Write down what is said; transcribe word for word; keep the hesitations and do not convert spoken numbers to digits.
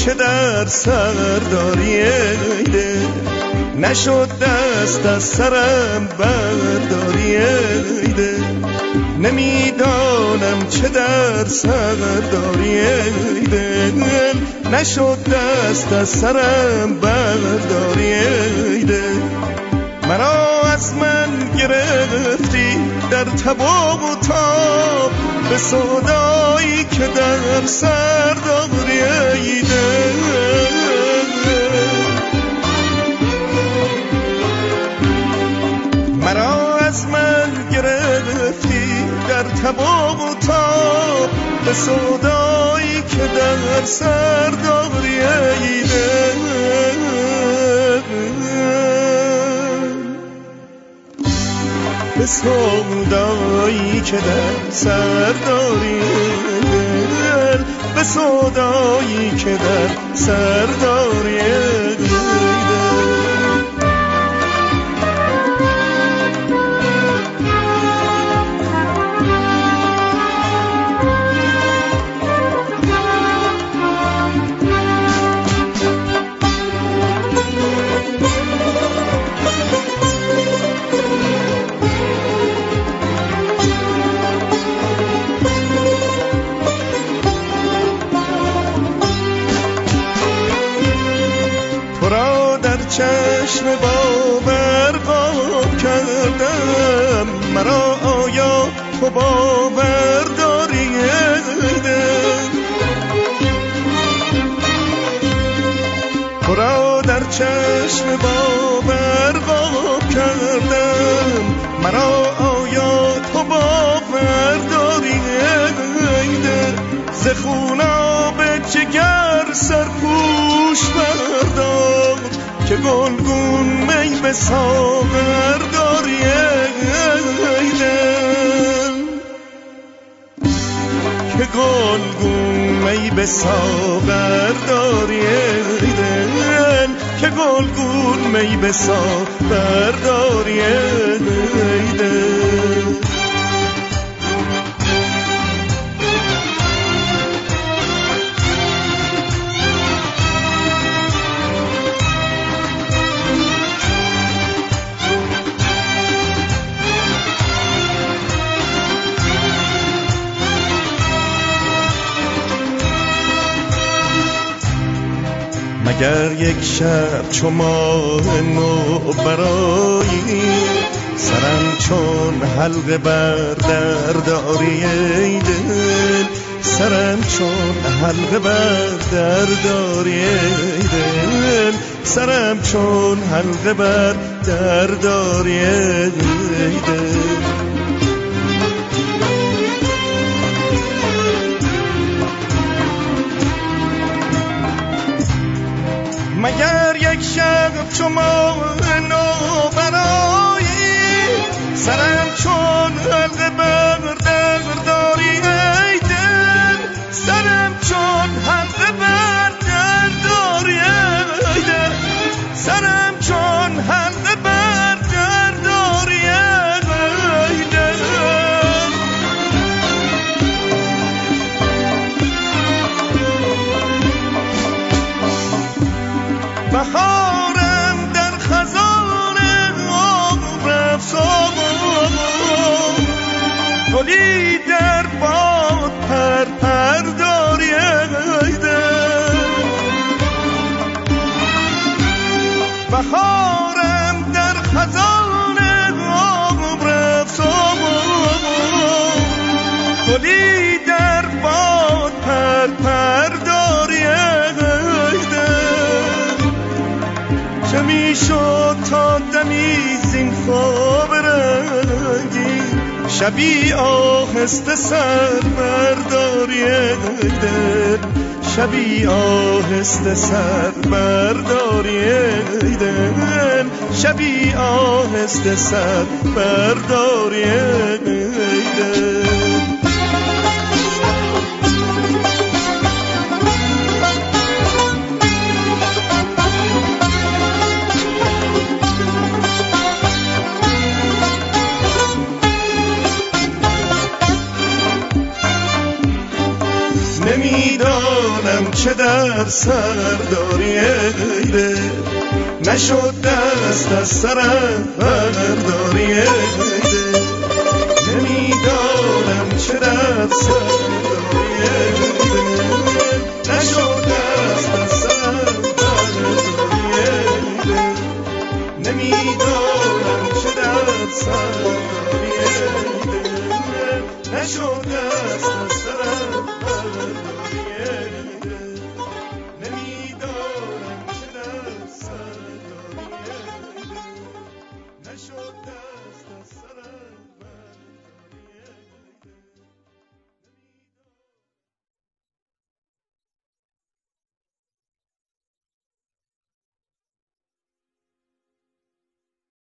که در سر داری ایده، نشد دست از سرم برداری ایده. نمیدانم چه در سر داری ایده، نشد دست از سرم برداری ایده. مرا از من گرفتی در تب و تاب، به سودایی که در سر داری ایده. مرا از من گرفتی در تب و تاب، به سودایی که در سر داری ایده. به سودایی که در سر داری دل، به سودایی که در سر داری دل. چشم باور قاب کردم، مرا آیا تو باور داری ایده؟ تو را در چشم باور قاب کردم، مرا آیا تو باور داری ایده؟ ز خوناب جگر سرپوش بردار، که گلگون می به ساغر داری ایده. که گلگون می به ساغر داری ایده، که گلگون می به ساغر داری ایده. مگر یک شب چو ماه نو برایی، سرم چون حلقه بر در داری ای دل. سرم چون حلقه بر در داری ای دل، سرم چون حلقه بر در داری ای دل. مگر یک شب چو ماه نو برایی، سرم چون حلقه بر در داری ای دل. سرم چون حلقه بر در داری ای دل، سرم چون حلقه بر در داری ای دل. بهارم در خزان عمر افسان، گلی در باد پر پر داری ای دل. بهارم در خزان عمر افسان، گلی در باد پر پر داری ای دل. چه میشد تا دمی زین خواب رنگی، شبی آهسته سر برداری ای دل. شبی آهسته سر برداری ای دل، شبی آهسته سر برداری ای دل. نمیدانم چه چه در سر داری ای دل، نشد دست از سرم برداری ای دل. نمیدانم چه در سر داری ای دل، نشد دست از سرم برداری ای دل. نمیدانم چه در سر داری ای دل، نشد